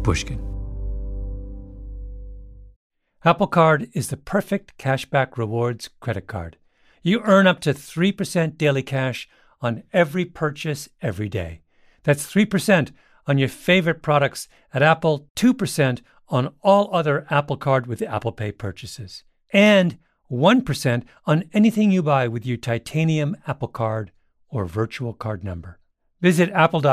Pushkin. Apple Card is the perfect cashback rewards credit card. You earn up to 3% daily cash on every purchase every day. That's 3% on your favorite products at Apple, 2% on all other Apple Card with Apple Pay purchases, and 1% on anything you buy with your titanium Apple Card or virtual card number. Visit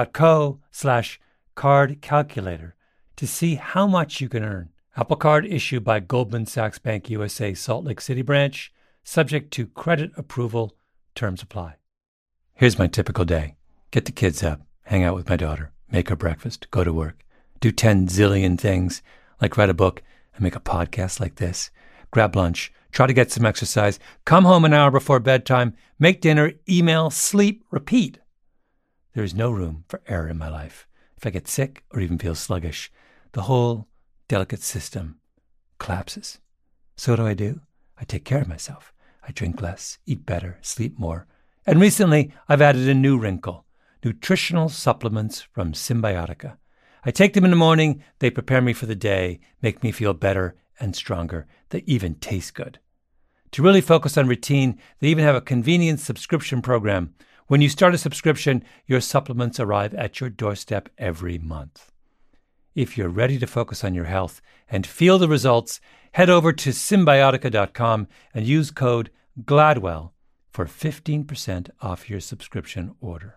apple.co/card calculator to see how much you can earn. Apple Card issued by Goldman Sachs Bank USA Salt Lake City branch, subject to credit approval. Terms apply. Here's my typical day. Get the kids up, hang out with my daughter, make her breakfast, go to work, do 10 zillion things, like write a book and make a podcast like this, grab lunch, try to get some exercise, come home an hour before bedtime, make dinner, email, sleep, repeat. There is no room for error in my life. If I get sick or even feel sluggish, the whole delicate system collapses. So what do? I take care of myself. I drink less, eat better, sleep more. And recently, I've added a new wrinkle: nutritional supplements from Symbiotica. I take them in the morning, they prepare me for the day, make me feel better and stronger. They even taste good. To really focus on routine, they even have a convenient subscription program. When you start a subscription, your supplements arrive at your doorstep every month. If you're ready to focus on your health and feel the results, head over to Symbiotica.com and use code GLADWELL for 15% off your subscription order.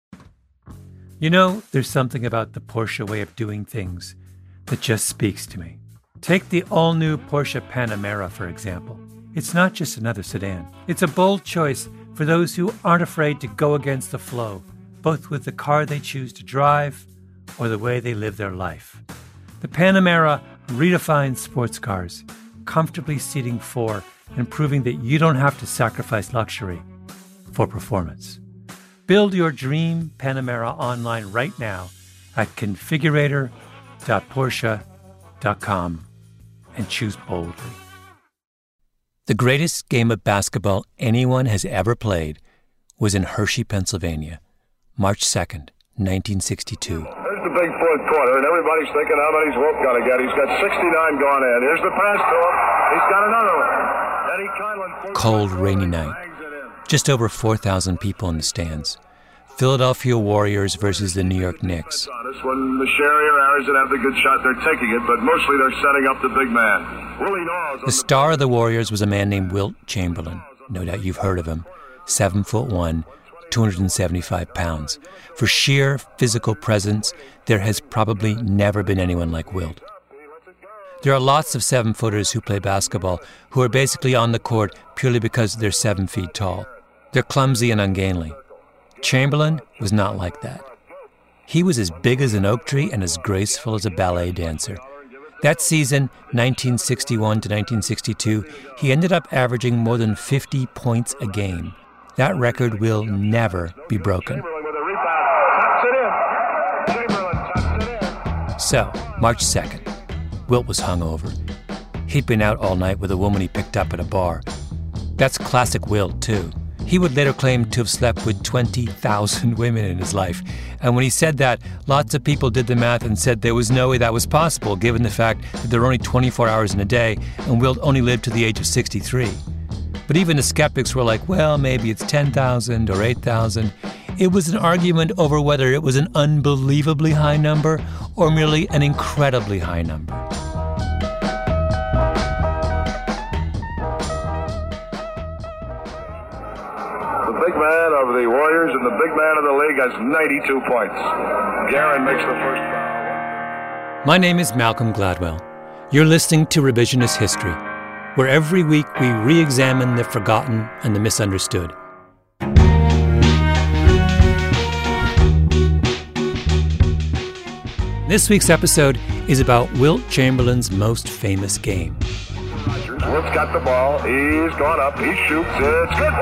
You know, there's something about the Porsche way of doing things that just speaks to me. Take the all-new Porsche Panamera, for example. It's not just another sedan. It's a bold choice for those who aren't afraid to go against the flow, both with the car they choose to drive or the way they live their life. The Panamera redefines sports cars, comfortably seating four and proving that you don't have to sacrifice luxury for performance. Build your dream Panamera online right now at configurator.porsche.com and choose boldly. The greatest game of basketball anyone has ever played was in Hershey, Pennsylvania, March 2nd, 1962. Here's the big fourth quarter, and everybody's thinking how many's Wilt going to get. He's got 69 gone in. Here's the pass to him. He's got another one. Eddie Kylan. Cold, rainy night. Just over 4,000 people in the stands. Philadelphia Warriors versus the New York Knicks. When the Sherry or Arizona have the good shot, they're taking it, but mostly they're setting up the big man. Willie Naws. The star of the Warriors was a man named Wilt Chamberlain. No doubt you've heard of him. 7'1", 275 pounds. For sheer physical presence, there has probably never been anyone like Wilt. There are lots of 7-footers who play basketball who are basically on the court purely because they're 7 feet tall. They're clumsy and ungainly. Chamberlain was not like that. He was as big as an oak tree and as graceful as a ballet dancer. That season, 1961 to 1962, he ended up averaging more than 50 points a game. That record will never be broken. So, March 2nd, Wilt was hungover. He'd been out all night with a woman he picked up at a bar. That's classic Wilt, too. He would later claim to have slept with 20,000 women in his life. And when he said that, lots of people did the math and said there was no way that was possible, given the fact that there were only 24 hours in a day, and Wilt only lived to the age of 63. But even the skeptics were like, well, maybe it's 10,000 or 8,000. It was an argument over whether it was an unbelievably high number or merely an incredibly high number. The big man of the Warriors and the big man of the league has 92 points. Guerin makes the first foul. My name is Malcolm Gladwell. You're listening to Revisionist History, where every week we re-examine the forgotten and the misunderstood. This week's episode is about Wilt Chamberlain's most famous game. Wilt's got the ball. He's gone up. He shoots. It's good.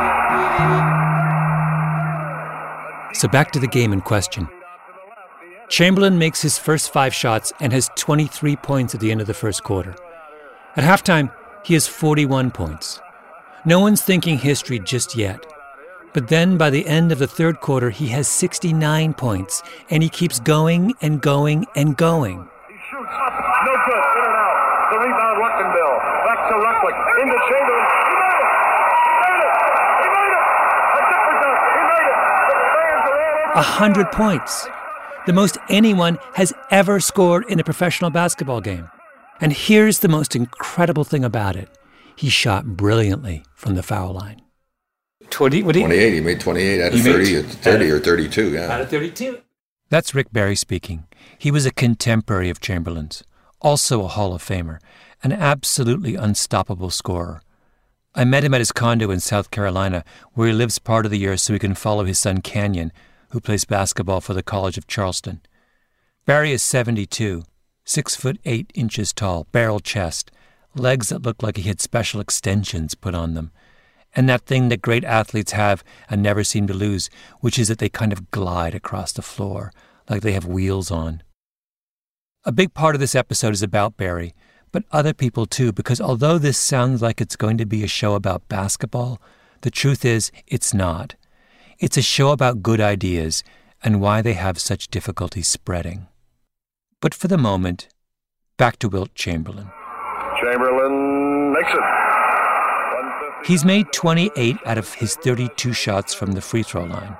So back to the game in question. Chamberlain makes his first 5 shots and has 23 points at the end of the first quarter. At halftime, he has 41 points. No one's thinking history just yet. But then by the end of the third quarter, he has 69 points, and he keeps going and going and going. shoots up, no good, in and out. The rebound, Ruckenbill. Back to Ruckwick, into Chamberlain. He made it! He made it! A different dunk. He made it! The fans are all over. 100 points. The most anyone has ever scored in a professional basketball game. And here's the most incredible thing about it. He shot brilliantly from the foul line. 28. He made 28 out of 30 or 32, yeah. Out of 32. That's Rick Barry speaking. He was a contemporary of Chamberlain's, also a Hall of Famer, an absolutely unstoppable scorer. I met him at his condo in South Carolina, where he lives part of the year so he can follow his son Canyon, who plays basketball for the College of Charleston. Barry is 72, 6'8" tall, barrel chest, legs that look like he had special extensions put on them, and that thing that great athletes have and never seem to lose, which is that they kind of glide across the floor, like they have wheels on. A big part of this episode is about Barry, but other people too, because although this sounds like it's going to be a show about basketball, the truth is it's not. It's a show about good ideas and why they have such difficulty spreading. But for the moment, back to Wilt Chamberlain. Chamberlain makes it. He's made 28 out of his 32 shots from the free throw line,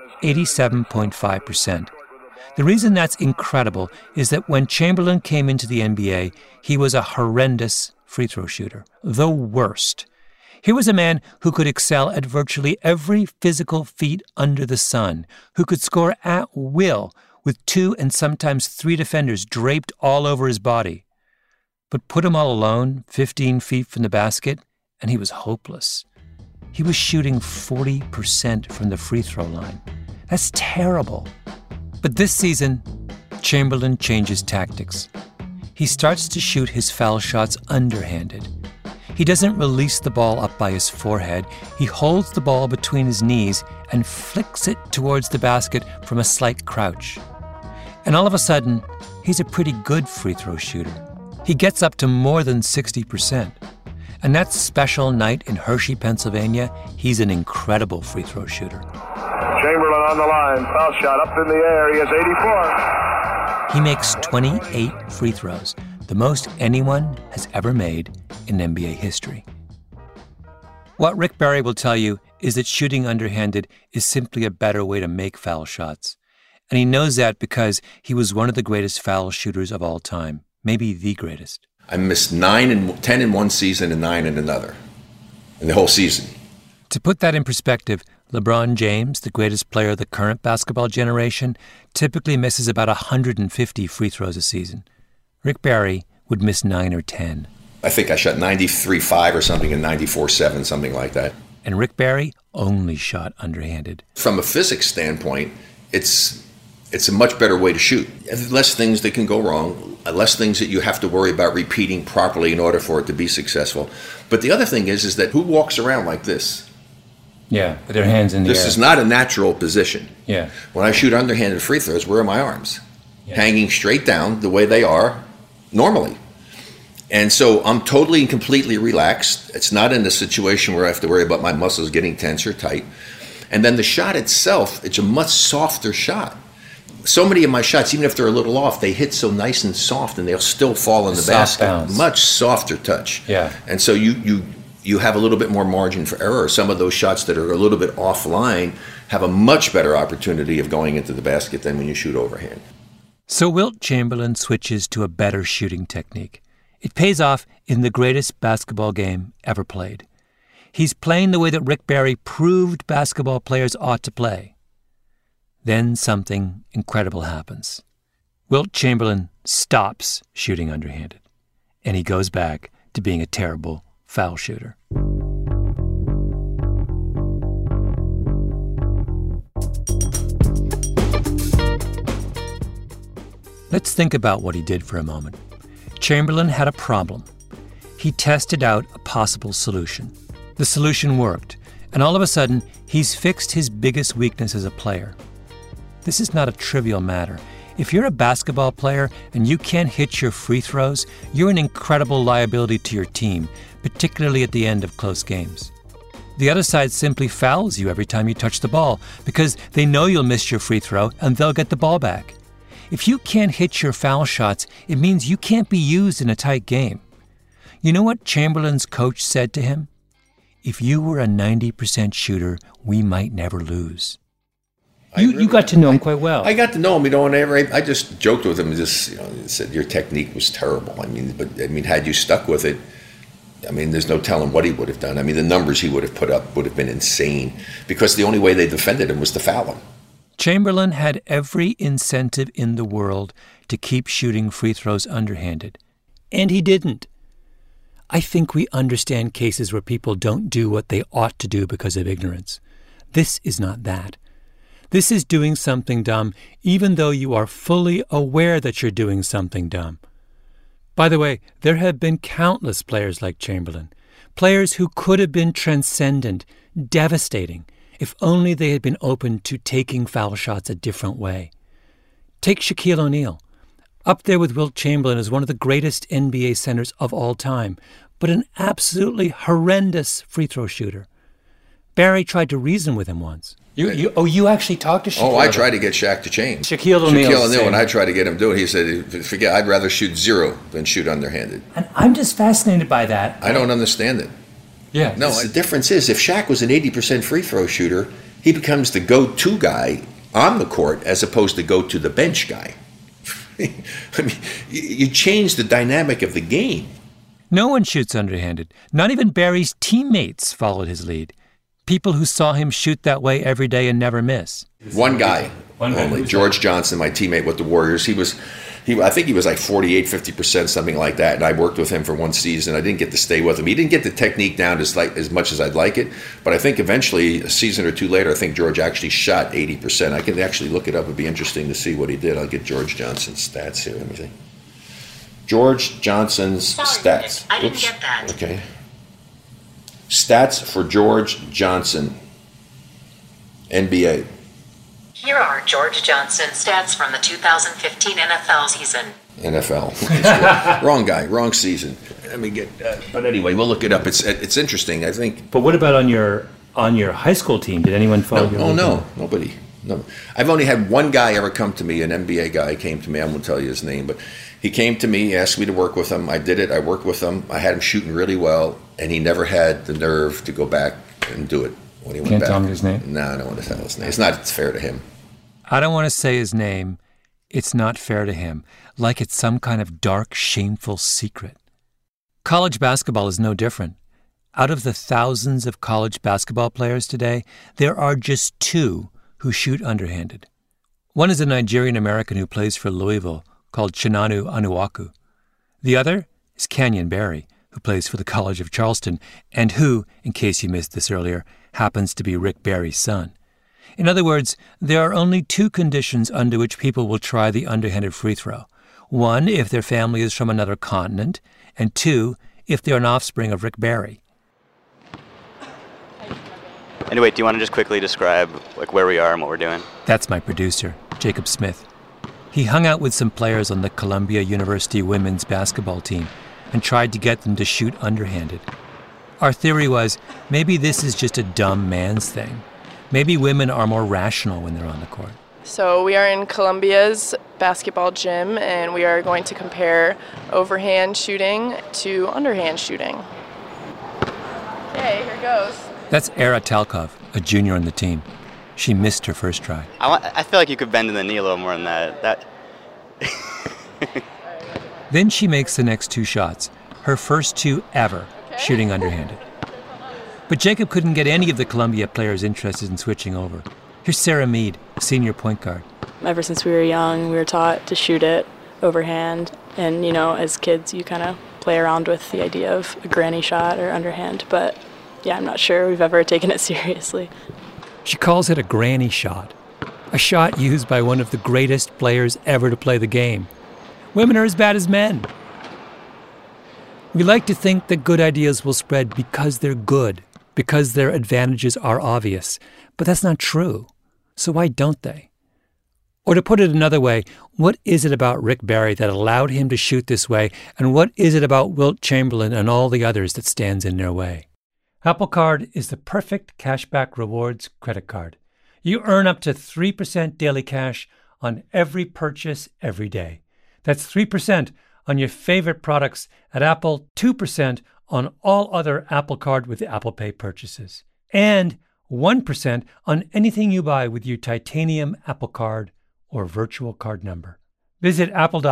87.5%. The reason that's incredible is that when Chamberlain came into the NBA, he was a horrendous free throw shooter, the worst. Here was a man who could excel at virtually every physical feat under the sun, who could score at will with 2 and sometimes 3 defenders draped all over his body. But put him all alone, 15 feet from the basket, and he was hopeless. He was shooting 40% from the free throw line. That's terrible. But this season, Chamberlain changes tactics. He starts to shoot his foul shots underhanded. He doesn't release the ball up by his forehead. He holds the ball between his knees and flicks it towards the basket from a slight crouch. And all of a sudden, he's a pretty good free throw shooter. He gets up to more than 60%. And that special night in Hershey, Pennsylvania, he's an incredible free throw shooter. Chamberlain on the line, foul shot up in the air, he has 84. He makes 28 free throws, the most anyone has ever made in NBA history. What Rick Barry will tell you is that shooting underhanded is simply a better way to make foul shots. And he knows that because he was one of the greatest foul shooters of all time, maybe the greatest. I missed 10 in one season and 9 in another, in the whole season. To put that in perspective, LeBron James, the greatest player of the current basketball generation, typically misses about 150 free throws a season. Rick Barry would miss 9 or 10. I think I shot 93.5 or something and 94.7, something like that. And Rick Barry only shot underhanded. From a physics standpoint, it's a much better way to shoot. Less things that can go wrong, less things that you have to worry about repeating properly in order for it to be successful. But the other thing is that who walks around like this? Yeah, with their hands in the air. This is not a natural position. Yeah. When I shoot underhanded free throws, where are my arms? Yeah. Hanging straight down the way they are normally. And so I'm totally and completely relaxed. It's not in a situation where I have to worry about my muscles getting tense or tight. And then the shot itself, it's a much softer shot. So many of my shots, even if they're a little off, they hit so nice and soft and they'll still fall in the basket. Bounce. Much softer touch. Yeah. And so you have a little bit more margin for error. Some of those shots that are a little bit offline have a much better opportunity of going into the basket than when you shoot overhand. So Wilt Chamberlain switches to a better shooting technique. It pays off in the greatest basketball game ever played. He's playing the way that Rick Barry proved basketball players ought to play. Then something incredible happens. Wilt Chamberlain stops shooting underhanded, and he goes back to being a terrible foul shooter. Let's think about what he did for a moment. Chamberlain had a problem. He tested out a possible solution. The solution worked, and all of a sudden, he's fixed his biggest weakness as a player. This is not a trivial matter. If you're a basketball player and you can't hit your free throws, you're an incredible liability to your team, particularly at the end of close games. The other side simply fouls you every time you touch the ball because they know you'll miss your free throw and they'll get the ball back. If you can't hit your foul shots, it means you can't be used in a tight game. You know what Chamberlain's coach said to him? If you were a 90% shooter, we might never lose. You got to know him quite well. I got to know him, and I just joked with him and just, said your technique was terrible. Had you stuck with it, there's no telling what he would have done. The numbers he would have put up would have been insane because the only way they defended him was to foul him. Chamberlain had every incentive in the world to keep shooting free throws underhanded. And he didn't. I think we understand cases where people don't do what they ought to do because of ignorance. This is not that. This is doing something dumb, even though you are fully aware that you're doing something dumb. By the way, there have been countless players like Chamberlain, players who could have been transcendent, devastating, if only they had been open to taking foul shots a different way. Take Shaquille O'Neal, up there with Wilt Chamberlain as one of the greatest NBA centers of all time, but an absolutely horrendous free throw shooter. Barry tried to reason with him once. You actually talked to Shaquille? Oh, I tried to get Shaq to change. Shaquille O'Neal, when I tried to get him to do it, he said, forget, I'd rather shoot zero than shoot underhanded. And I'm just fascinated by that. I don't understand it. Yeah. No, the difference is if Shaq was an 80% free throw shooter, he becomes the go-to guy on the court as opposed to go-to the bench guy. You change the dynamic of the game. No one shoots underhanded. Not even Barry's teammates followed his lead. People who saw him shoot that way every day and never miss. One guy only, George Johnson, my teammate with the Warriors. I think he was like 48, 50%, something like that. And I worked with him for one season. I didn't get to stay with him. He didn't get the technique down as much as I'd like it. But I think eventually, a season or two later, I think George actually shot 80%. I can actually look it up. It'd be interesting to see what he did. I'll get George Johnson's stats here. Let me see. George Johnson's stats. I didn't get that. Okay. Stats for George Johnson, NBA. Here are George Johnson's stats from the 2015 NFL season. NFL. Wrong guy, wrong season. Let me get. But anyway, we'll look it up. It's interesting, I think. But what about on your high school team? Did anyone follow you? Oh no, nobody. No, I've only had one guy ever come to me. An NBA guy came to me. I won't tell you his name, but he came to me, asked me to work with him. I did it. I worked with him. I had him shooting really well, and he never had the nerve to go back and do it when he went back. Can't tell me his name? No, I don't want to tell his name. It's fair to him. I don't want to say his name. It's not fair to him, like it's some kind of dark, shameful secret. College basketball is no different. Out of the thousands of college basketball players today, there are just two who shoot underhanded. One is a Nigerian-American who plays for Louisville called Chinanu Anuaku. The other is Canyon Barry, who plays for the College of Charleston and who, in case you missed this earlier, happens to be Rick Barry's son. In other words, there are only two conditions under which people will try the underhanded free throw. One, if their family is from another continent, and two, if they're an offspring of Rick Barry. Anyway, do you want to just quickly describe where we are and what we're doing? That's my producer, Jacob Smith. He hung out with some players on the Columbia University women's basketball team and tried to get them to shoot underhanded. Our theory was, maybe this is just a dumb man's thing. Maybe women are more rational when they're on the court. So we are in Columbia's basketball gym, and we are going to compare overhand shooting to underhand shooting. Okay, here goes. That's Era Talkov, a junior on the team. She missed her first try. I feel like you could bend in the knee a little more than that. Then she makes the next two shots, her first two ever, shooting underhanded. But Jacob couldn't get any of the Columbia players interested in switching over. Here's Sarah Mead, senior point guard. Ever since we were young, we were taught to shoot it overhand. And, as kids, you kind of play around with the idea of a granny shot or underhand. But, yeah, I'm not sure we've ever taken it seriously. She calls it a granny shot, a shot used by one of the greatest players ever to play the game. Women are as bad as men. We like to think that good ideas will spread because they're good, because their advantages are obvious. But that's not true. So why don't they? Or to put it another way, what is it about Rick Barry that allowed him to shoot this way, and what is it about Wilt Chamberlain and all the others that stands in their way? Apple Card is the perfect cashback rewards credit card. You earn up to 3% daily cash on every purchase every day. That's 3% on your favorite products at Apple, 2% on all other Apple Card with Apple Pay purchases, and 1% on anything you buy with your titanium Apple Card or virtual card number. Visit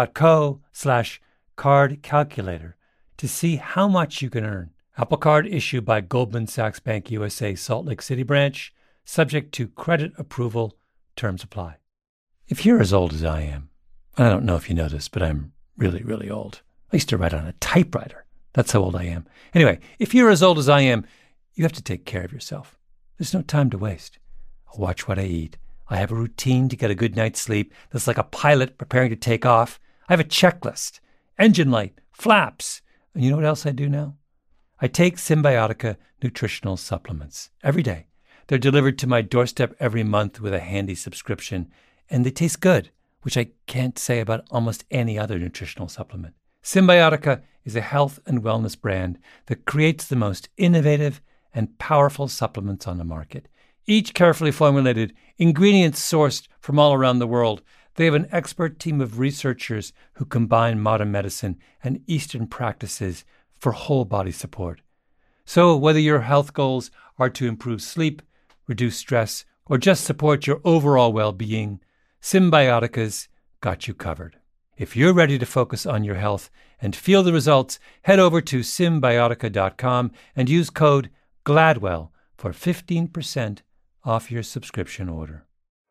apple.co/card calculator to see how much you can earn. Apple Card issued by Goldman Sachs Bank USA Salt Lake City branch, subject to credit approval. Terms apply. If you're as old as I am, I don't know if you know this, but I'm really, really old. I used to write on a typewriter. That's how old I am. Anyway, if you're as old as I am, you have to take care of yourself. There's no time to waste. I watch what I eat. I have a routine to get a good night's sleep that's like a pilot preparing to take off. I have a checklist, engine light, flaps. And you know what else I do now? I take Symbiotica nutritional supplements every day. They're delivered to my doorstep every month with a handy subscription, and they taste good, which I can't say about almost any other nutritional supplement. Symbiotica is a health and wellness brand that creates the most innovative and powerful supplements on the market. Each carefully formulated, ingredients sourced from all around the world. They have an expert team of researchers who combine modern medicine and Eastern practices for whole body support. So whether your health goals are to improve sleep, reduce stress, or just support your overall well-being, Symbiotica's got you covered. If you're ready to focus on your health and feel the results, head over to Symbiotica.com and use code GLADWELL for 15% off your subscription order.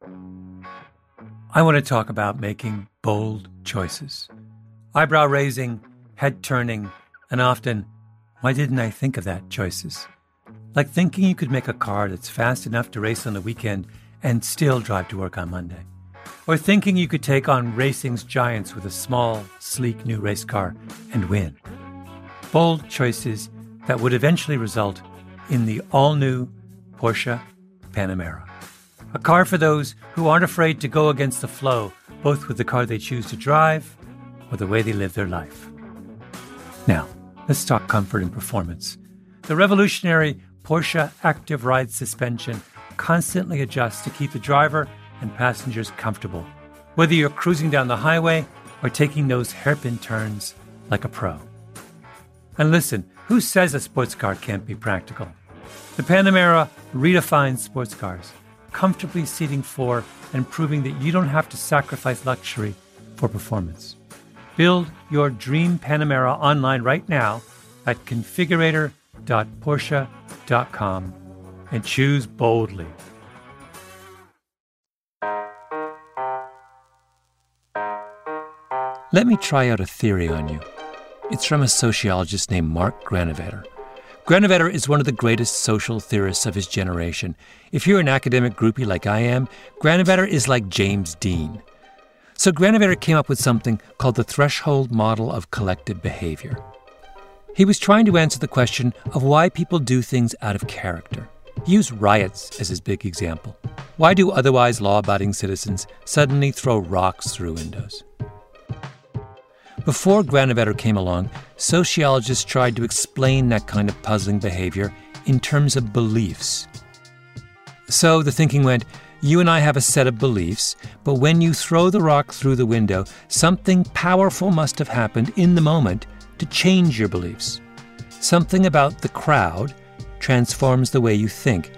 I want to talk about making bold choices. Eyebrow-raising, head-turning, and often, why didn't I think of that choices? Like thinking you could make a car that's fast enough to race on the weekend and still drive to work on Monday. Or thinking you could take on racing's giants with a small, sleek new race car and win. Bold choices that would eventually result in the all-new Porsche Panamera. A car for those who aren't afraid to go against the flow, both with the car they choose to drive or the way they live their life. Now, let's talk comfort and performance. The revolutionary Porsche Active Ride suspension constantly adjusts to keep the driver and passengers comfortable, whether you're cruising down the highway or taking those hairpin turns like a pro. And listen, who says a sports car can't be practical? The Panamera redefines sports cars, comfortably seating four and proving that you don't have to sacrifice luxury for performance. Build your dream Panamera online right now at configurator.porsche.com and choose boldly. Let me try out a theory on you. It's from a sociologist named Mark Granovetter. Granovetter is one of the greatest social theorists of his generation. If you're an academic groupie like I am, Granovetter is like James Dean. So Granovetter came up with something called the threshold model of collective behavior. He was trying to answer the question of why people do things out of character. He used riots as his big example. Why do otherwise law-abiding citizens suddenly throw rocks through windows? Before Granovetter came along, sociologists tried to explain that kind of puzzling behavior in terms of beliefs. So the thinking went, you and I have a set of beliefs, but when you throw the rock through the window, something powerful must have happened in the moment to change your beliefs. Something about the crowd transforms the way you think.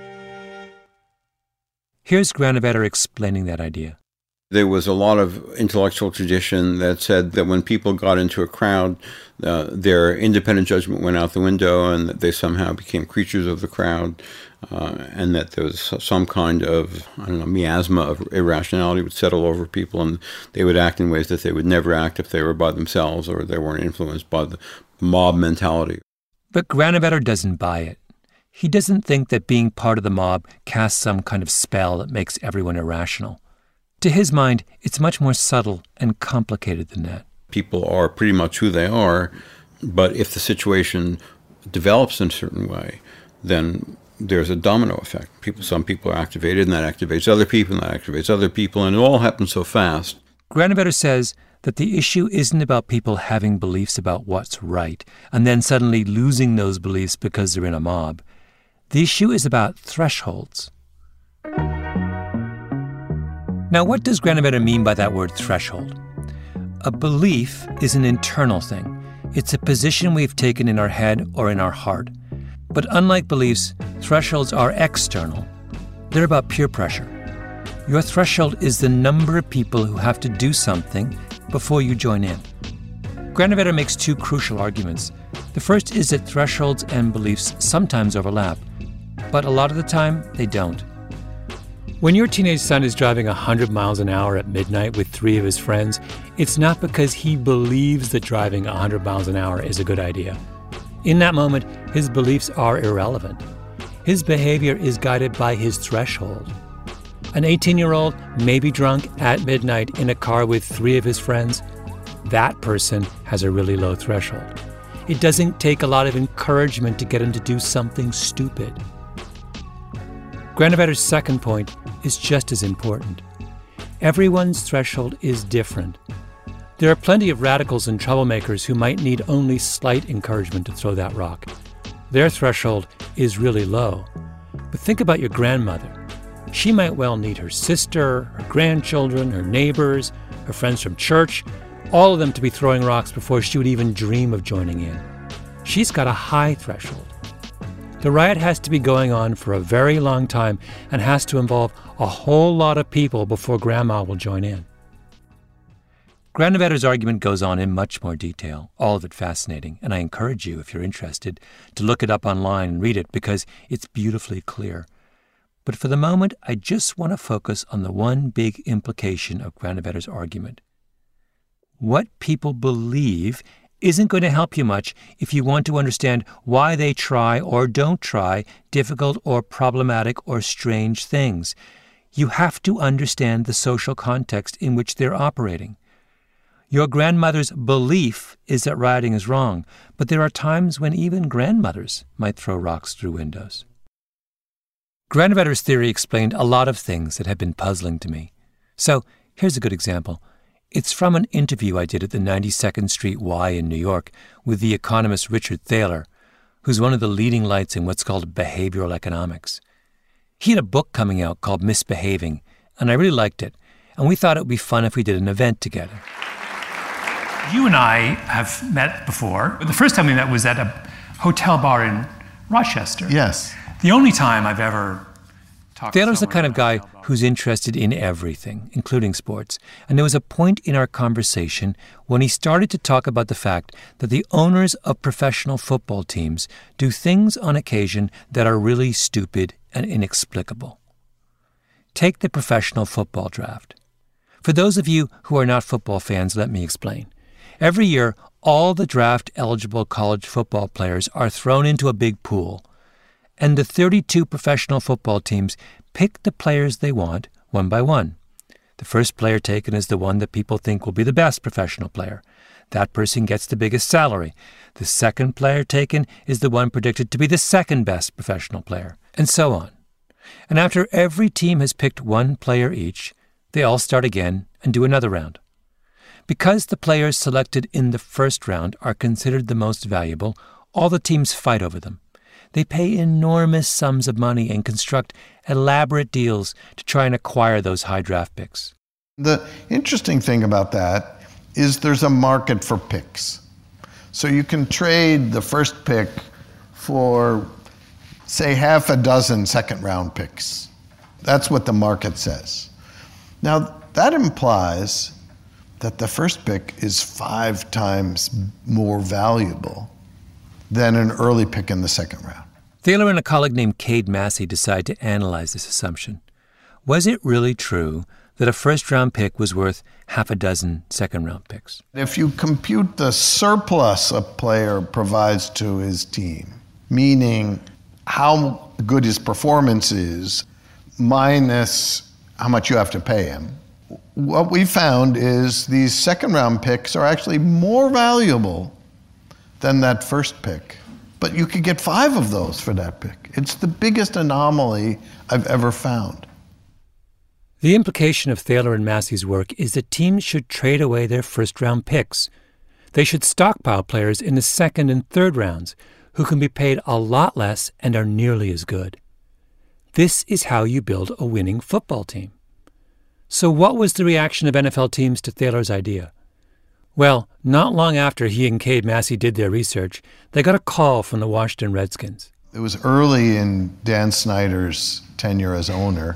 Here's Granovetter explaining that idea. There was a lot of intellectual tradition that said that when people got into a crowd, their independent judgment went out the window and that they somehow became creatures of the crowd, and that there was some kind of, miasma of irrationality would settle over people, and they would act in ways that they would never act if they were by themselves or they weren't influenced by the mob mentality. But Granovetter doesn't buy it. He doesn't think that being part of the mob casts some kind of spell that makes everyone irrational. To his mind, it's much more subtle and complicated than that. People are pretty much who they are, but if the situation develops in a certain way, then there's a domino effect. Some people are activated, and that activates other people, and that activates other people, and it all happens so fast. Granovetter says that the issue isn't about people having beliefs about what's right, and then suddenly losing those beliefs because they're in a mob. The issue is about thresholds. Now, what does Granovetter mean by that word threshold? A belief is an internal thing. It's a position we've taken in our head or in our heart. But unlike beliefs, thresholds are external. They're about peer pressure. Your threshold is the number of people who have to do something before you join in. Granovetter makes two crucial arguments. The first is that thresholds and beliefs sometimes overlap, but a lot of the time they don't. When your teenage son is driving 100 miles an hour at midnight with 3 of his friends, it's not because he believes that driving 100 miles an hour is a good idea. In that moment, his beliefs are irrelevant. His behavior is guided by his threshold. An 18-year-old may be drunk at midnight in a car with 3 of his friends. That person has a really low threshold. It doesn't take a lot of encouragement to get him to do something stupid. Granovetter's second point is just as important. Everyone's threshold is different. There are plenty of radicals and troublemakers who might need only slight encouragement to throw that rock. Their threshold is really low. But think about your grandmother. She might well need her sister, her grandchildren, her neighbors, her friends from church, all of them to be throwing rocks before she would even dream of joining in. She's got a high threshold. The riot has to be going on for a very long time and has to involve a whole lot of people before Grandma will join in. Granovetter's argument goes on in much more detail, all of it fascinating, and I encourage you, if you're interested, to look it up online and read it because it's beautifully clear. But for the moment, I just want to focus on the one big implication of Granovetter's argument. What people believe isn't going to help you much if you want to understand why they try or don't try difficult or problematic or strange things. You have to understand the social context in which they're operating. Your grandmother's belief is that rioting is wrong, but there are times when even grandmothers might throw rocks through windows. Granovetter's theory explained a lot of things that had been puzzling to me. So here's a good example. It's from an interview I did at the 92nd Street Y in New York with the economist Richard Thaler, who's one of the leading lights in what's called behavioral economics. He had a book coming out called Misbehaving, and I really liked it, and we thought it would be fun if we did an event together. You and I have met before. The first time we met was at a hotel bar in Rochester. Yes. The only time I've ever talked to Thaler's the kind of guy about who's interested in everything, including sports. And there was a point in our conversation when he started to talk about the fact that the owners of professional football teams do things on occasion that are really stupid and inexplicable. Take the professional football draft. For those of you who are not football fans, let me explain. Every year, all the draft-eligible college football players are thrown into a big pool, and the 32 professional football teams pick the players they want one by one. The first player taken is the one that people think will be the best professional player. That person gets the biggest salary. The second player taken is the one predicted to be the second best professional player, and so on. And after every team has picked one player each, they all start again and do another round. Because the players selected in the first round are considered the most valuable, all the teams fight over them. They pay enormous sums of money and construct elaborate deals to try and acquire those high draft picks. The interesting thing about that is there's a market for picks. So you can trade the first pick for, say, half a dozen second-round picks. That's what the market says. Now, that implies that the first pick is 5 times more valuable than an early pick in the second round. Thaler and a colleague named Cade Massey decided to analyze this assumption. Was it really true that a first-round pick was worth half a dozen second-round picks? If you compute the surplus a player provides to his team, meaning how good his performance is minus how much you have to pay him, what we found is these second-round picks are actually more valuable than that first pick. But you could get 5 of those for that pick. It's the biggest anomaly I've ever found. The implication of Thaler and Massey's work is that teams should trade away their first-round picks. They should stockpile players in the second and third rounds who can be paid a lot less and are nearly as good. This is how you build a winning football team. So what was the reaction of NFL teams to Thaler's idea? Well, not long after he and Cade Massey did their research, they got a call from the Washington Redskins. It was early in Dan Snyder's tenure as owner,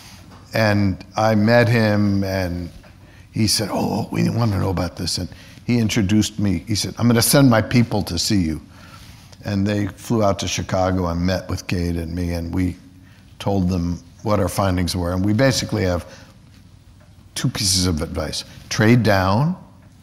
and I met him, and he said, "Oh, we want to know about this." And he introduced me. He said, "I'm going to send my people to see you." And they flew out to Chicago and met with Cade and me, and we told them what our findings were. And we basically have two pieces of advice: trade down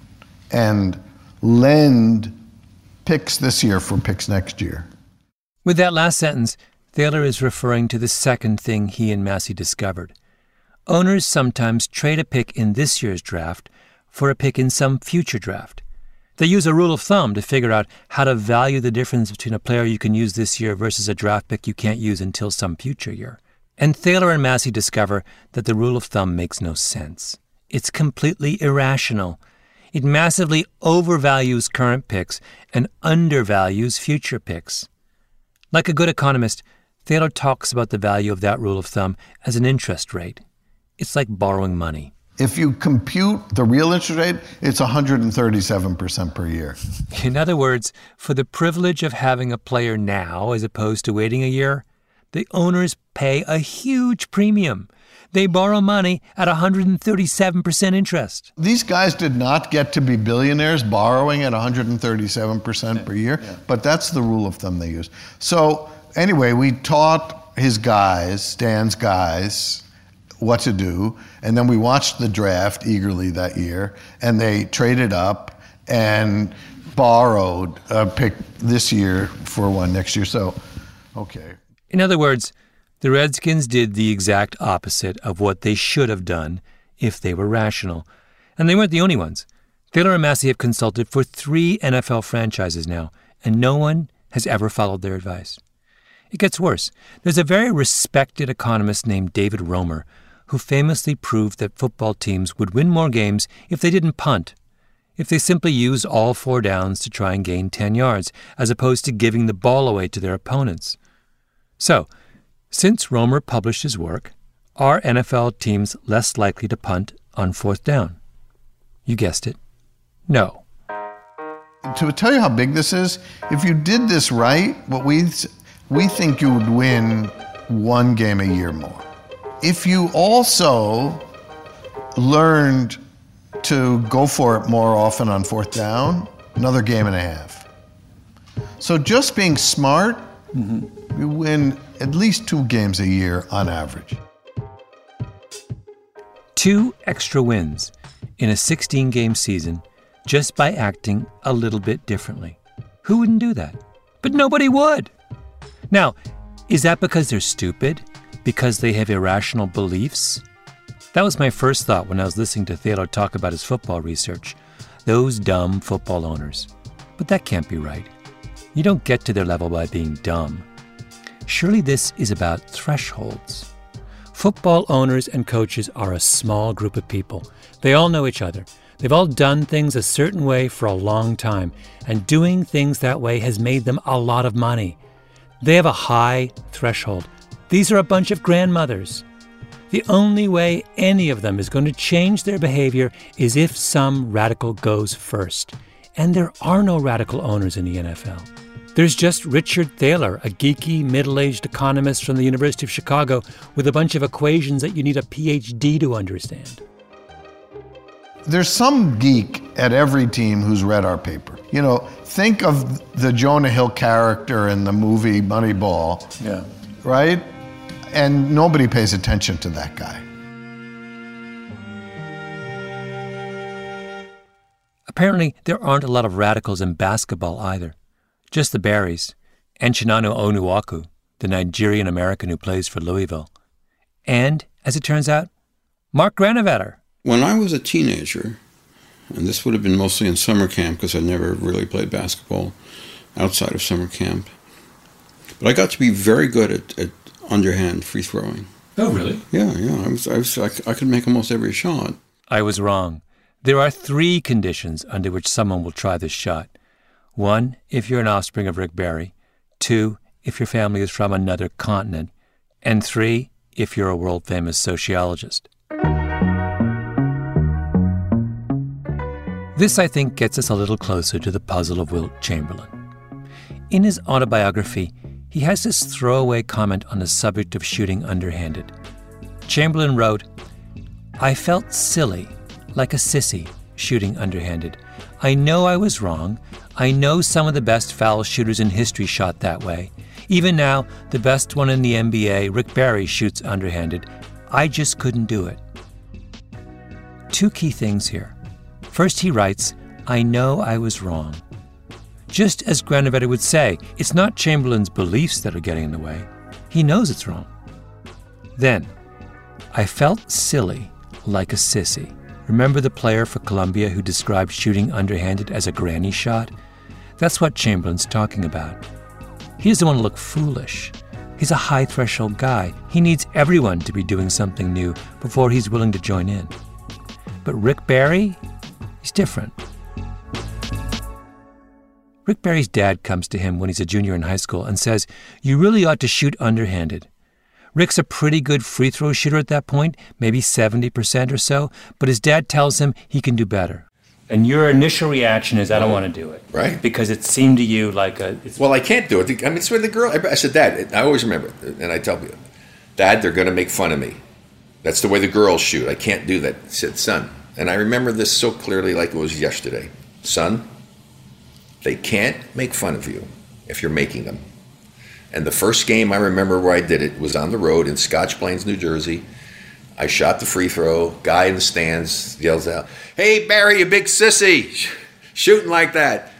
and lend picks this year for picks next year. With that last sentence, Thaler is referring to the second thing he and Massey discovered. Owners sometimes trade a pick in this year's draft for a pick in some future draft. They use a rule of thumb to figure out how to value the difference between a player you can use this year versus a draft pick you can't use until some future year. And Thaler and Massey discover that the rule of thumb makes no sense. It's completely irrational. It massively overvalues current picks and undervalues future picks. Like a good economist, Thaler talks about the value of that rule of thumb as an interest rate. It's like borrowing money. If you compute the real interest rate, it's 137% per year. In other words, for the privilege of having a player now as opposed to waiting a year, the owners pay a huge premium. They borrow money at 137% interest. These guys did not get to be billionaires borrowing at 137% per year, but that's the rule of thumb they use. So anyway, we taught his guys, Dan's guys, what to do, and then we watched the draft eagerly that year, and they traded up and borrowed a pick this year for one next year. So, okay. In other words, the Redskins did the exact opposite of what they should have done if they were rational. And they weren't the only ones. Thaler and Massey have consulted for 3 NFL franchises now, and no one has ever followed their advice. It gets worse. There's a very respected economist named David Romer who famously proved that football teams would win more games if they didn't punt, if they simply used all 4 downs to try and gain 10 yards, as opposed to giving the ball away to their opponents. So, since Romer published his work, are NFL teams less likely to punt on 4th down? You guessed it. No. To tell you how big this is, if you did this right, what we think you would win 1 game a year more. If you also learned to go for it more often on 4th down, another game and a half. So just being smart, you win at least 2 games a year on average. 2 extra wins in a 16-game season just by acting a little bit differently. Who wouldn't do that? But nobody would. Now, is that because they're stupid? Because they have irrational beliefs? That was my first thought when I was listening to Thaler talk about his football research. Those dumb football owners. But that can't be right. You don't get to their level by being dumb. Surely this is about thresholds. Football owners and coaches are a small group of people. They all know each other. They've all done things a certain way for a long time, and doing things that way has made them a lot of money. They have a high threshold. These are a bunch of grandmothers. The only way any of them is going to change their behavior is if some radical goes first. And there are no radical owners in the NFL. There's just Richard Thaler, a geeky, middle-aged economist from the University of Chicago with a bunch of equations that you need a PhD to understand. There's some geek at every team who's read our paper. You know, think of the Jonah Hill character in the movie Moneyball. Yeah. Right? And nobody pays attention to that guy. Apparently, there aren't a lot of radicals in basketball either. Just the Barrys, and Chinanu Onuaku, the Nigerian-American who plays for Louisville. And, as it turns out, Mark Granovetter. When I was a teenager, and this would have been mostly in summer camp because I never really played basketball outside of summer camp, but I got to be very good at underhand free throwing. Oh, really? Yeah. I could make almost every shot. I was wrong. There are 3 conditions under which someone will try this shot. 1, if you're an offspring of Rick Barry. 2, if your family is from another continent. And 3, if you're a world-famous sociologist. This, I think, gets us a little closer to the puzzle of Wilt Chamberlain. In his autobiography, he has this throwaway comment on the subject of shooting underhanded. Chamberlain wrote, "I felt silly, like a sissy, shooting underhanded. I know I was wrong. I know some of the best foul shooters in history shot that way. Even now, the best one in the NBA, Rick Barry, shoots underhanded. I just couldn't do it." Two key things here. First, he writes, "I know I was wrong." Just as Granovetti would say, it's not Chamberlain's beliefs that are getting in the way. He knows it's wrong. Then, "I felt silly, like a sissy." Remember the player for Columbia who described shooting underhanded as a granny shot? That's what Chamberlain's talking about. He doesn't want to look foolish. He's a high-threshold guy. He needs everyone to be doing something new before he's willing to join in. But Rick Barry, he's different. Rick Barry's dad comes to him when he's a junior in high school and says, "You really ought to shoot underhanded." Rick's a pretty good free throw shooter at that point, maybe 70% or so, but his dad tells him he can do better. And your initial reaction is, "I don't want to do it." Right. Because it seemed to you like a... Well, I can't do it. I mean, it's where the girl... I said, "Dad," I always remember, and I tell people, "Dad, they're going to make fun of me. That's the way the girls shoot. I can't do that." I said, "Son," and I remember this so clearly like it was yesterday. "Son, they can't make fun of you if you're making them." And the first game I remember where I did it was on the road in Scotch Plains, New Jersey. I shot the free throw. Guy in the stands yells out, "Hey, Barry, you big sissy, shooting like that."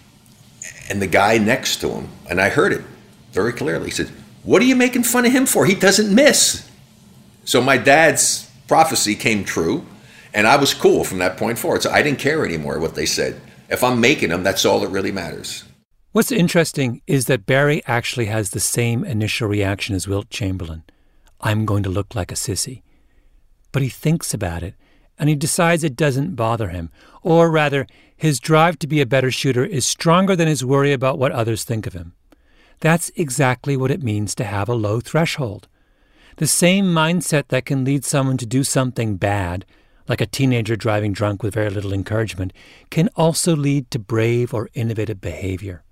And the guy next to him, and I heard it very clearly, he said, "What are you making fun of him for? He doesn't miss." So my dad's prophecy came true, and I was cool from that point forward. So I didn't care anymore what they said. If I'm making them, that's all that really matters. What's interesting is that Barry actually has the same initial reaction as Wilt Chamberlain. I'm going to look like a sissy. But he thinks about it, and he decides it doesn't bother him. Or rather, his drive to be a better shooter is stronger than his worry about what others think of him. That's exactly what it means to have a low threshold. The same mindset that can lead someone to do something bad, like a teenager driving drunk with very little encouragement, can also lead to brave or innovative behavior.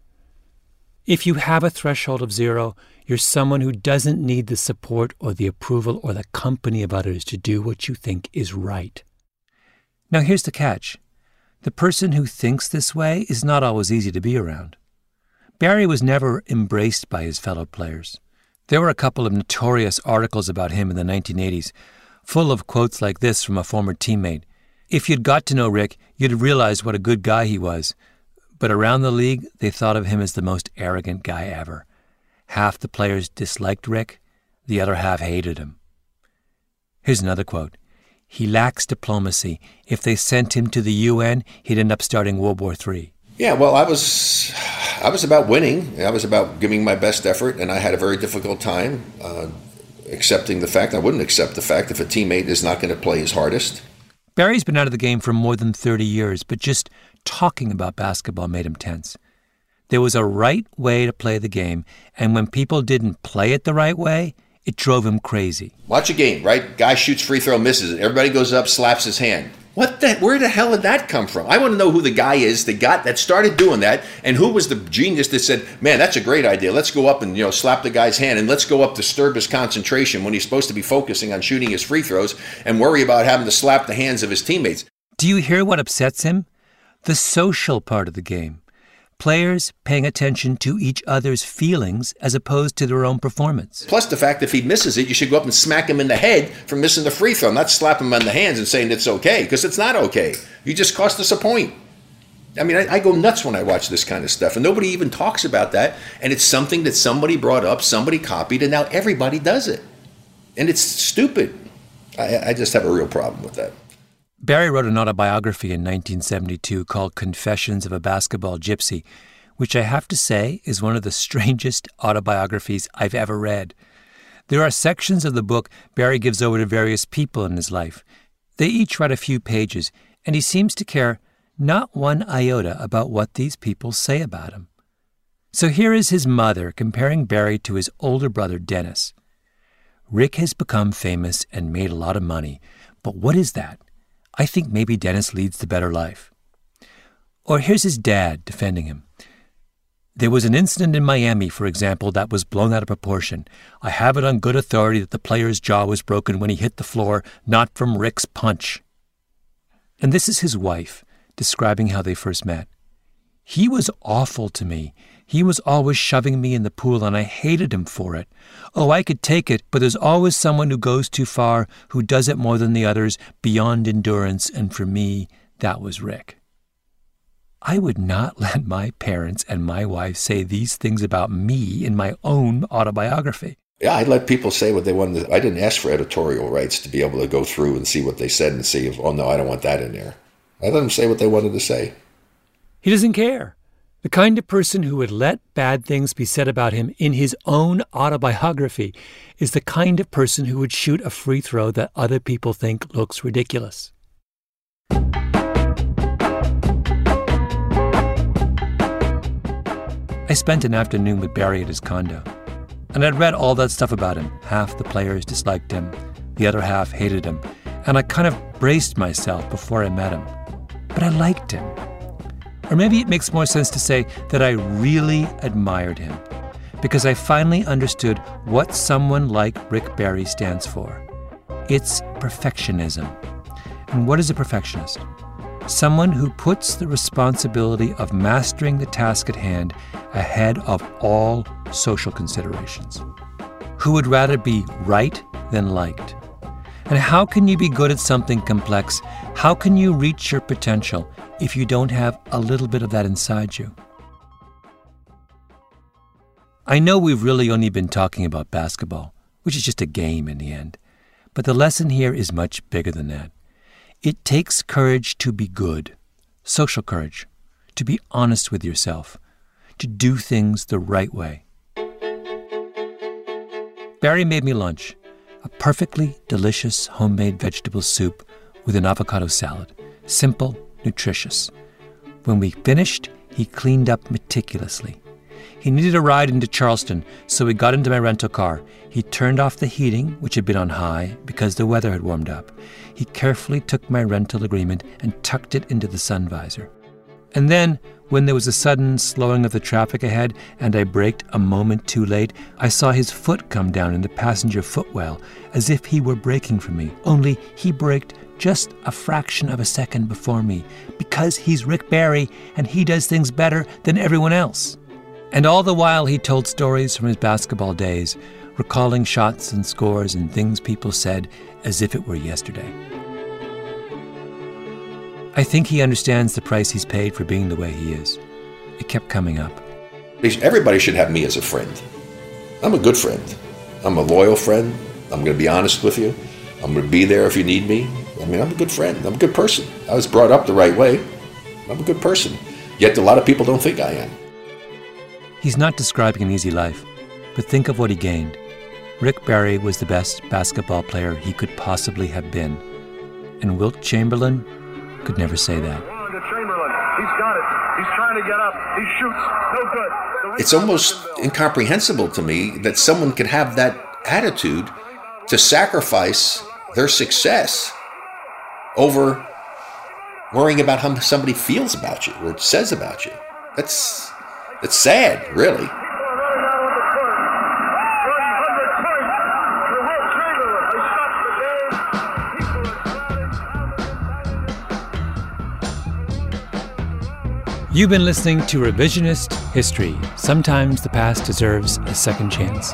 If you have a threshold of 0, you're someone who doesn't need the support or the approval or the company of others to do what you think is right. Now here's the catch. The person who thinks this way is not always easy to be around. Barry was never embraced by his fellow players. There were a couple of notorious articles about him in the 1980s, full of quotes like this from a former teammate. "If you'd got to know Rick, you'd have realized what a good guy he was. But around the league, they thought of him as the most arrogant guy ever. Half the players disliked Rick, the other half hated him." Here's another quote. "He lacks diplomacy. If they sent him to the UN, he'd end up starting World War III." Yeah, well, I was about winning. I was about giving my best effort, and I had a very difficult time accepting the fact. I wouldn't accept the fact if a teammate is not going to play his hardest. Barry's been out of the game for more than 30 years, but just talking about basketball made him tense. There was a right way to play the game, and when people didn't play it the right way, it drove him crazy. Watch a game, right? Guy shoots free throw, misses it. Everybody goes up, slaps his hand. Where the hell did that come from? I want to know who the guy is that started doing that, and who was the genius that said, "Man, that's a great idea. Let's go up and slap the guy's hand, and let's go up disturb his concentration when he's supposed to be focusing on shooting his free throws and worry about having to slap the hands of his teammates." Do you hear what upsets him? The social part of the game. Players paying attention to each other's feelings as opposed to their own performance. Plus the fact that if he misses it, you should go up and smack him in the head for missing the free throw, not slap him on the hands and saying it's okay, because it's not okay. You just cost us a point. I mean, I go nuts when I watch this kind of stuff, and nobody even talks about that, and it's something that somebody brought up, somebody copied, and now everybody does it. And it's stupid. I just have a real problem with that. Barry wrote an autobiography in 1972 called Confessions of a Basketball Gypsy, which I have to say is one of the strangest autobiographies I've ever read. There are sections of the book Barry gives over to various people in his life. They each write a few pages, and he seems to care not one iota about what these people say about him. So here is his mother comparing Barry to his older brother, Dennis. "Rick has become famous and made a lot of money, but what is that? I think maybe Dennis leads the better life. Or here's his dad defending him. There was an incident in Miami, for example, that was blown out of proportion. I have it on good authority that the player's jaw was broken when he hit the floor, not from Rick's punch. And this is his wife describing how they first met. He was awful to me. He was always shoving me in the pool, and I hated him for it. Oh, I could take it, but there's always someone who goes too far, who does it more than the others, beyond endurance, and for me, that was Rick. I would not let my parents and my wife say these things about me in my own autobiography. Yeah, I let people say what they wanted. I didn't ask for editorial rights to be able to go through and see what they said and see if, oh no, I don't want that in there. I let them say what they wanted to say. He doesn't care. The kind of person who would let bad things be said about him in his own autobiography is the kind of person who would shoot a free throw that other people think looks ridiculous. I spent an afternoon with Barry at his condo, and I'd read all that stuff about him. Half the players disliked him, the other half hated him, and I kind of braced myself before I met him. But I liked him. Or maybe it makes more sense to say that I really admired him, because I finally understood what someone like Rick Barry stands for. It's perfectionism. And what is a perfectionist? Someone who puts the responsibility of mastering the task at hand ahead of all social considerations. Who would rather be right than liked? And how can you be good at something complex? How can you reach your potential if you don't have a little bit of that inside you? I know we've really only been talking about basketball, which is just a game in the end. But the lesson here is much bigger than that. It takes courage to be good, social courage, to be honest with yourself, to do things the right way. Barry made me lunch, a perfectly delicious homemade vegetable soup with an avocado salad, simple, nutritious. When we finished, he cleaned up meticulously. He needed a ride into Charleston, so we got into my rental car. He turned off the heating, which had been on high, because the weather had warmed up. He carefully took my rental agreement and tucked it into the sun visor. And then, when there was a sudden slowing of the traffic ahead and I braked a moment too late, I saw his foot come down in the passenger footwell, as if he were braking for me, only he braked just a fraction of a second before me, because he's Rick Barry and he does things better than everyone else. And all the while he told stories from his basketball days, recalling shots and scores and things people said as if it were yesterday. I think he understands the price he's paid for being the way he is. It kept coming up. Everybody should have me as a friend. I'm a good friend. I'm a loyal friend. I'm going to be honest with you. I'm going to be there if you need me. I mean, I'm a good friend. I'm a good person. I was brought up the right way. I'm a good person. Yet a lot of people don't think I am. He's not describing an easy life, but think of what he gained. Rick Barry was the best basketball player he could possibly have been. And Wilt Chamberlain could never say that. Chamberlain, he's got it. He's trying to get up. He shoots. No good. It's almost incomprehensible to me that someone could have that attitude to sacrifice their success over worrying about how somebody feels about you or says about you. It's sad, really. You've been listening to Revisionist History. Sometimes the past deserves a second chance.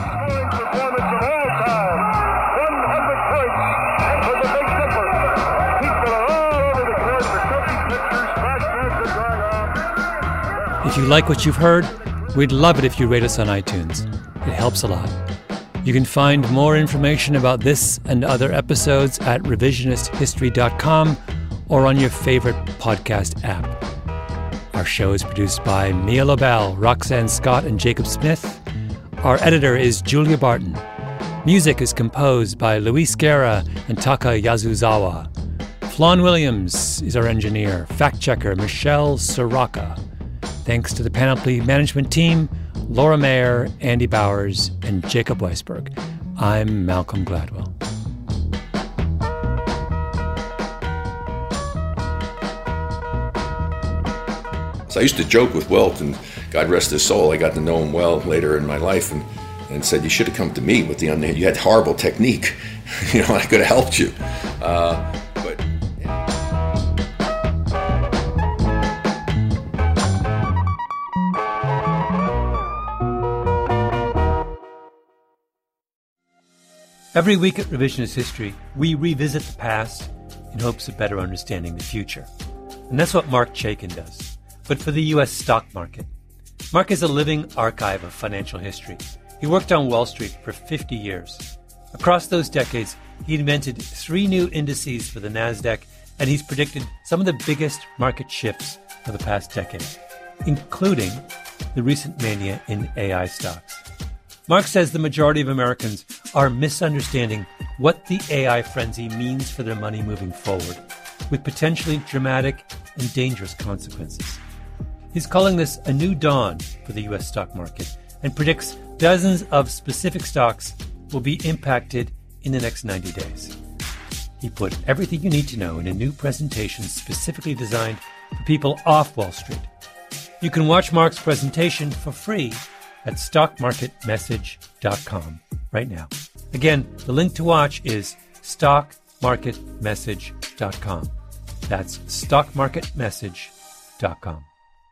If you like what you've heard, we'd love it if you rate us on iTunes. It helps a lot. You can find more information about this and other episodes at revisionisthistory.com or on your favorite podcast app. Our show is produced by Mia Lobel, Roxanne Scott, and Jacob Smith. Our editor is Julia Barton. Music is composed by Luis Guerra and Taka Yasuzawa. Flawn Williams is our engineer. Fact-checker Michelle Soraka. Thanks to the Panoply management team, Laura Mayer, Andy Bowers, and Jacob Weisberg. I'm Malcolm Gladwell. So I used to joke with Wilt, and God rest his soul, I got to know him well later in my life, and said, you should have come to me with the underhand. You had horrible technique. I could have helped you. But yeah. Every week at Revisionist History, we revisit the past in hopes of better understanding the future. And that's what Marc Chaikin does, but for the U.S. stock market. Marc is a living archive of financial history. He worked on Wall Street for 50 years. Across those decades, he invented 3 new indices for the NASDAQ, and he's predicted some of the biggest market shifts of the past decade, including the recent mania in AI stocks. Marc says the majority of Americans are misunderstanding what the AI frenzy means for their money moving forward, with potentially dramatic and dangerous consequences. He's calling this a new dawn for the U.S. stock market and predicts dozens of specific stocks will be impacted in the next 90 days. He put everything you need to know in a new presentation specifically designed for people off Wall Street. You can watch Marc's presentation for free at stockmarketmessage.com right now. Again, the link to watch is stockmarketmessage.com. That's stockmarketmessage.com.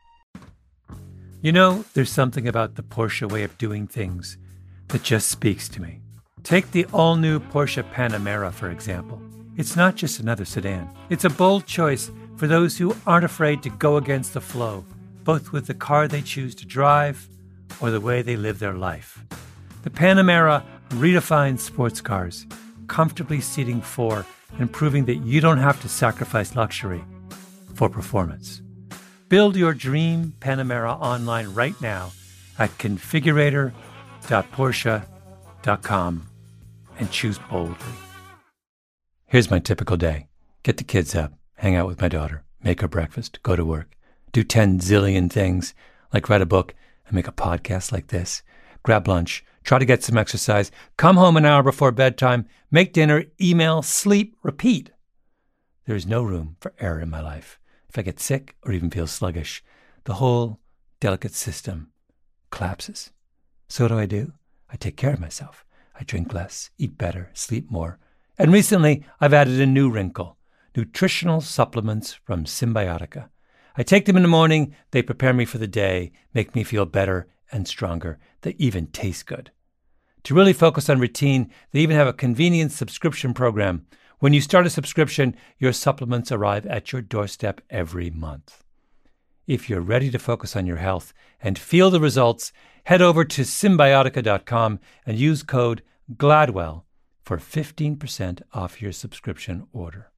There's something about the Porsche way of doing things that just speaks to me. Take the all-new Porsche Panamera, for example. It's not just another sedan. It's a bold choice for those who aren't afraid to go against the flow, both with the car they choose to drive or the way they live their life. The Panamera redefines sports cars, comfortably seating 4 and proving that you don't have to sacrifice luxury for performance. Build your dream Panamera online right now at configurator.porsche.com and choose boldly. Here's my typical day. Get the kids up, hang out with my daughter, make her breakfast, go to work, do 10 zillion things like write a book and make a podcast like this, grab lunch, try to get some exercise, come home an hour before bedtime, make dinner, email, sleep, repeat. There is no room for error in my life. If I get sick or even feel sluggish, the whole delicate system collapses. So what do? I take care of myself. I drink less, eat better, sleep more. And recently, I've added a new wrinkle, nutritional supplements from Symbiotica. I take them in the morning, they prepare me for the day, make me feel better and stronger. They even taste good. To really focus on routine, they even have a convenient subscription program. When you start a subscription, your supplements arrive at your doorstep every month. If you're ready to focus on your health and feel the results, head over to Symbiotica.com and use code GLADWELL for 15% off your subscription order.